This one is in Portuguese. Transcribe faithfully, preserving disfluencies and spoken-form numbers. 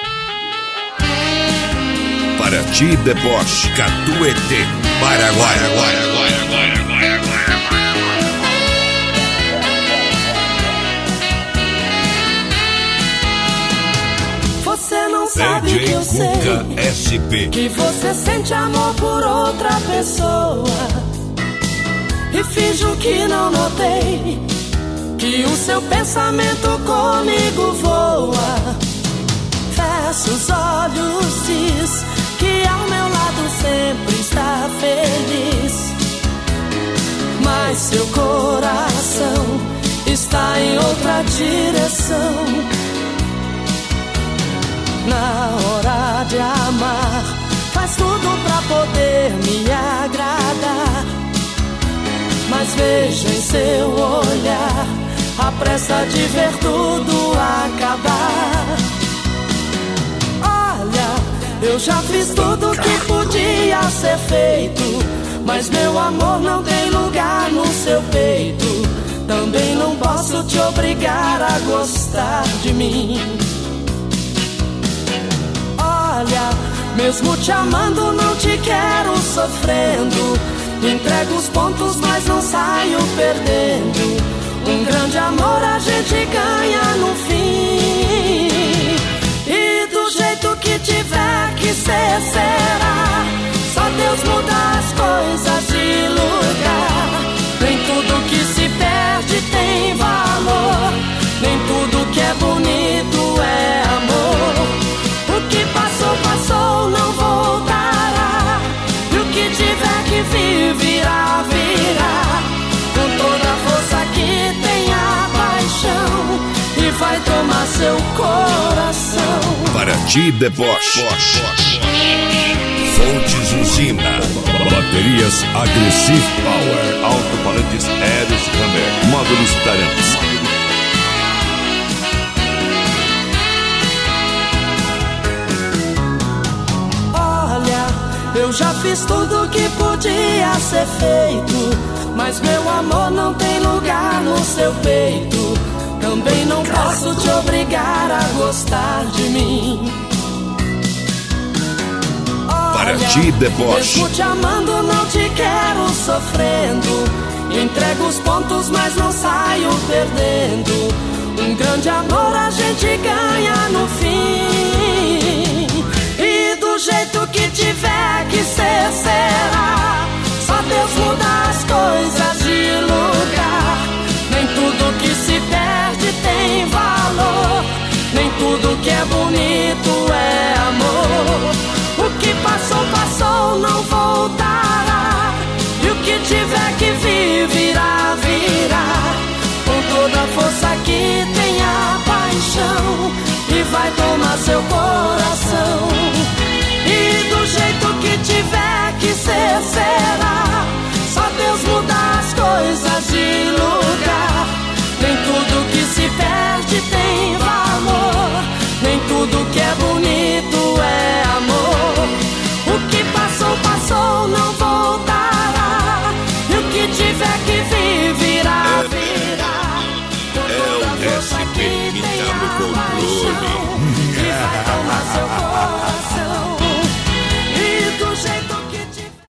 Paraty Deboche, Catuete, Paraguai. Você não sabe que eu sei S P. que você sente amor por outra pessoa e finjo que não notei que o seu pensamento comigo voa. Fecha os olhos, diz que ao meu lado sempre está feliz, mas seu coração está em outra direção. Na hora de amar, faz tudo pra poder me agradar, mas vejo em seu olhar a pressa de ver tudo acabar. Olha, eu já fiz tudo que podia ser feito, mas meu amor não tem lugar no seu peito. Também não posso te obrigar a gostar de mim. Olha, mesmo te amando não te quero sofrendo. Entrego os pontos mas não saio perdendo. Um grande amor a gente ganha no fim. E do jeito que tiver que ser será. Só Deus muda as coisas de lugar. Nem tudo que se perde tem valor. Nem tudo que é bonito é amor. O que passou, passou, não voltará. E o que tiver que vir, virá, virá. Com toda a força que tem a paixão, e vai tomar seu coração. Paraty Deboche, Fontes Usina, baterias Aggressive Power, alto-falantes Eros Hammer, módulos Taramps. Eu já fiz tudo que podia ser feito, mas meu amor não tem lugar no seu peito. Também não posso te obrigar a gostar de mim. Paraty Deboche, mesmo te amando não te quero sofrendo. Entrego os pontos mas não saio perdendo. Um grande amor a gente ganha no fim. E do jeito que tiver que ser, será. Só Deus muda as coisas de lugar. Nem tudo que se perde tem valor. Nem tudo que é bonito é amor. O que passou, passou, não voltará. E o que tiver que vir, virá, virá. Com toda a força que tem a paixão, e vai tomar seu coração. E do jeito que tiver que ser, será. Só Deus muda as coisas de lugar. Nem tudo que se perde tem valor. Nem tudo que é bonito é amor. O que passou, passou, não voltará. E o que tiver que vir, virá, virá. Com toda a força que tem a paixão,